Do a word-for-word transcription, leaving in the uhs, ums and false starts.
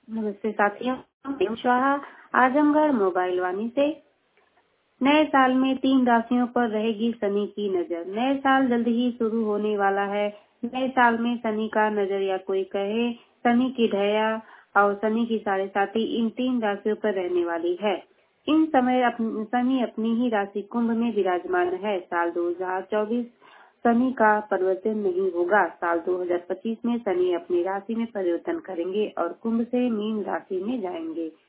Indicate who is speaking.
Speaker 1: नमस्ते साथियों, मैं शाह आजमगढ़ मोबाइल वाणी से। नए साल में तीन राशियों पर रहेगी शनि की नजर। नए साल जल्द ही शुरू होने वाला है। नए साल में शनि का नजर या कोई कहे शनि की ढैया और शनि की साढ़े साथी इन तीन राशियों पर रहने वाली है। इन समय अपनी, शनि अपनी ही राशि कुंभ में विराजमान है। साल दो हजार चौबीस शनि का परिवर्तन नहीं होगा। साल दो हजार पच्चीस में शनि अपनी राशि में परिवर्तन करेंगे और कुंभ से मीन राशि में जाएंगे।